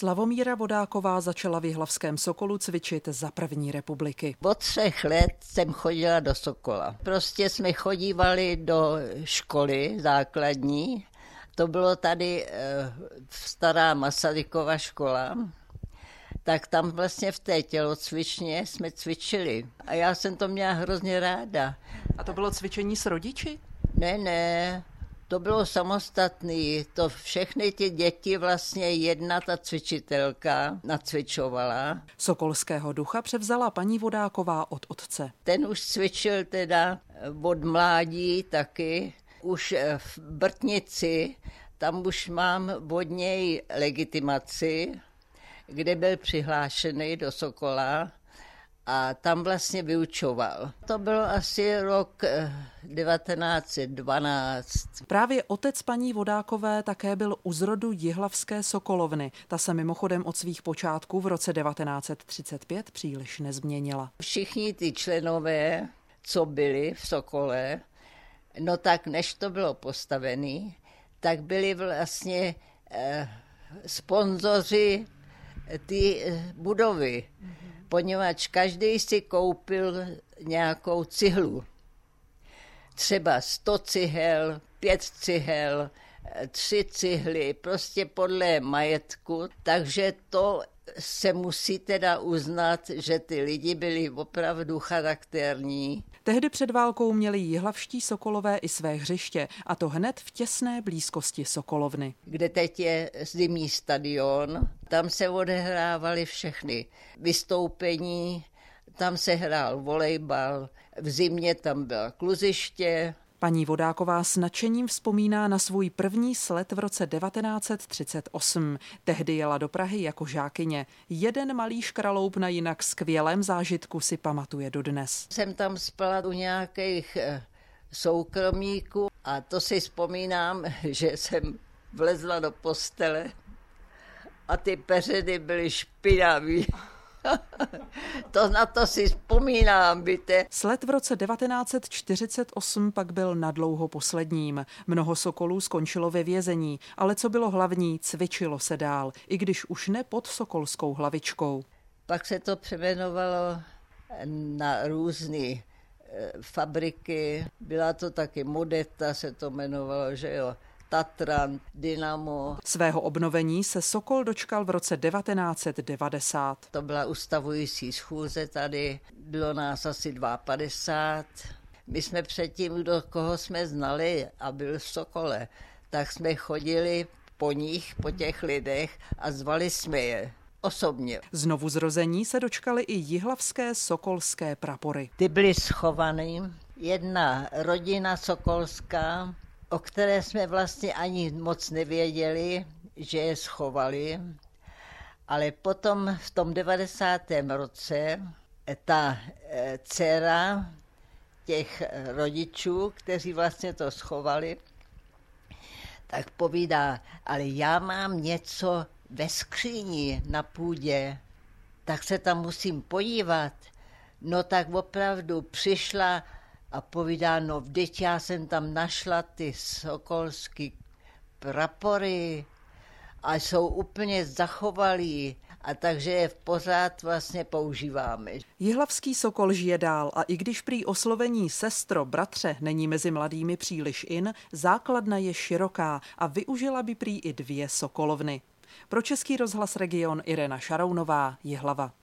Slavomíra Vodáková začala v Jihlavském Sokolu cvičit za první republiky. Od 3 let jsem chodila do Sokola. Prostě jsme chodívali do školy základní. To bylo tady stará Masarykova škola. Tak tam vlastně v té tělocvičně jsme cvičili. A já jsem to měla hrozně ráda. A to bylo cvičení s rodiči? Ne, to bylo samostatný. To všechny ty děti vlastně jedna ta cvičitelka nacvičovala. Sokolského ducha převzala paní Vodáková od otce. Ten už cvičil teda od mládí taky. Už v Brtnici, tam už mám od něj legitimaci, kde byl přihlášený do Sokola a tam vlastně vyučoval. To bylo asi rok 1912. Právě otec paní Vodákové také byl u zrodu Jihlavské Sokolovny. Ta se mimochodem od svých počátků v roce 1935 příliš nezměnila. Všichni ty členové, co byli v Sokole, no tak než to bylo postavené, tak byli vlastně sponzoři ty budovy, poněvadž každý si koupil nějakou cihlu. Třeba 100 cihel, 5 cihel, 3 cihly, prostě podle majetku. Takže to se musí teda uznat, že ty lidi byli opravdu charakterní. Tehdy před válkou měli jihlavští Sokolové i své hřiště, a to hned v těsné blízkosti Sokolovny. Kde teď je zimní stadion, tam se odehrávaly všechny vystoupení, tam se hrál volejbal, v zimě tam byla kluziště. Paní Vodáková s nadšením vzpomíná na svůj první slet v roce 1938. Tehdy jela do Prahy jako žákyně. Jeden malý škraloup na jinak skvělém zážitku si pamatuje dodnes. Jsem tam spala u nějakých soukromíků a to si vzpomínám, že jsem vlezla do postele a ty peřiny byly špinavý. Na to si vzpomínám, víte. Slet v roce 1948 pak byl nadlouho posledním. Mnoho sokolů skončilo ve vězení, ale co bylo hlavní, cvičilo se dál, i když už ne pod sokolskou hlavičkou. Pak se to přejmenovalo na různé fabriky. Byla to taky Modeta, se to jmenovalo, že jo. Tatran, Dynamo. Svého obnovení se Sokol dočkal v roce 1990. To byla ustavující schůze tady, bylo nás asi 52. My jsme předtím, koho jsme znali a byl v Sokole, tak jsme chodili po nich, po těch lidech a zvali jsme je osobně. Znovu zrození se dočkaly i jihlavské sokolské prapory. Ty byly schovaný, jedna rodina sokolská, o které jsme vlastně ani moc nevěděli, že je schovali, ale potom v tom 90. roce ta dcera těch rodičů, kteří vlastně to schovali, tak povídá, ale já mám něco ve skříni na půdě, tak se tam musím podívat. No tak opravdu přišla a povídá, no vždyť já jsem tam našla ty sokolský prapory a jsou úplně zachovalí a takže je v pořád vlastně používáme. Jihlavský Sokol žije dál a i když prý oslovení sestro, bratře není mezi mladými příliš in, základna je široká a využila by prý i 2 sokolovny. Pro Český rozhlas Region Irena Šarounová, Jihlava.